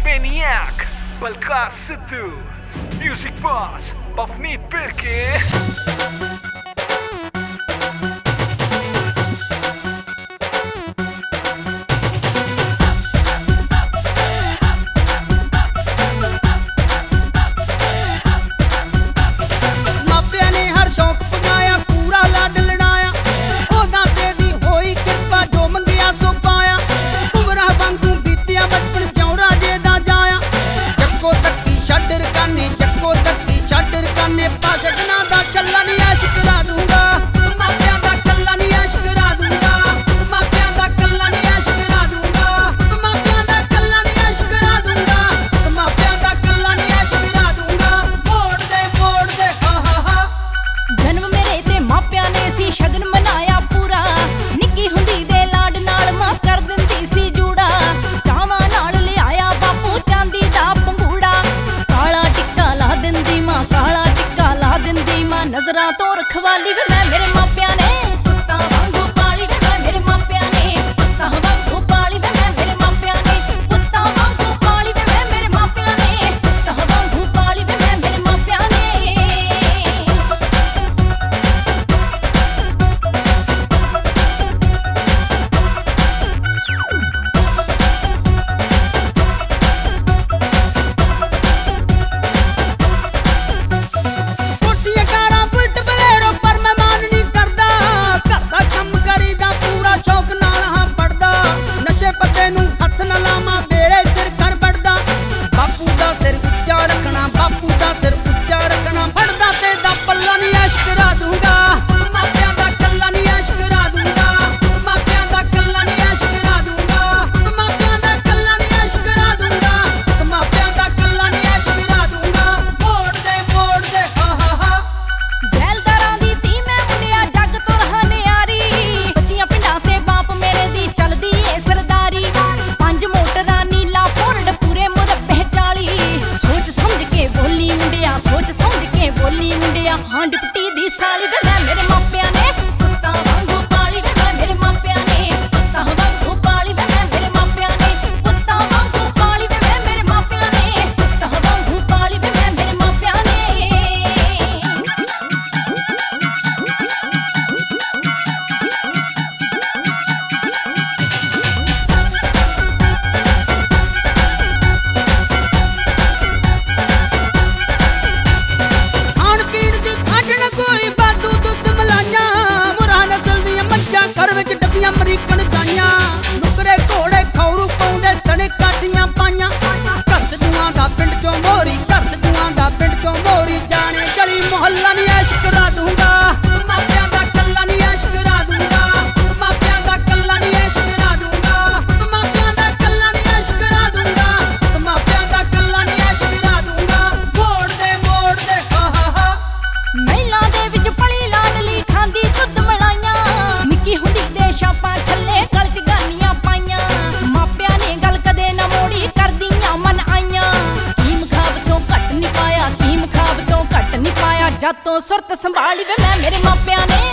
Maniac, Balkassitu, Music Boss, Bafnit Perché. नजरां तो रखवाली वे मैं मेरे मापिया ने पुत्तां वांगू पाली वे मैं मेरे मापिया ने पुत्तां वांगू पाली वे मैं मेरे मापिया ने पुत्तां वांगू पाली वे मैं मेरे मापिया ने पुत्तां वांगू पाली वे मैं मेरे मापिया ने हांड पट्टी दी साली वे मैं मेरे मापिया ने पुत्तां वांगू पाली वे मैं मेरे मापिया ने पुत्तां वांगू पाली वे मैं मेरे मापिया ने पुत्तां वांगू पाली वे मैं मेरे मापिया ने पुत्तां वांगू पाली वे मैं मेरे मापिया ने अमरीकन गाइयां नुकरे घोड़े खौरू पाउंदे सने काठियां पाइयां घर दुआं दा पिंड चों मोरी घर दुआं दा पिंड चों मोरी जाने गली मोहल्ला नी ऐश करा दूंगा मापियां दा कल्ला नी ऐश करा दूंगा मापियां दा कल्ला नी ऐश करा दूंगा मापियां दा कल्ला नी ऐश करा दूंगा मापियां दा कल्ला नी ऐश करा दूंगा मोड़ दे हा हा हा महिला दे विच पली लाडली खांदी दुੱਧ मलाइयां निक्की हुंदी छापा छल्ले गल च गानियां पाइयां मापिया ने गल कदे ना मोड़ी करदियां मन आइयां की मुखाब तो घट नहीं पाया की मुखाब तो घट नहीं पाया जद तो सुरत संभाली वे मैं मेरे मापिया ने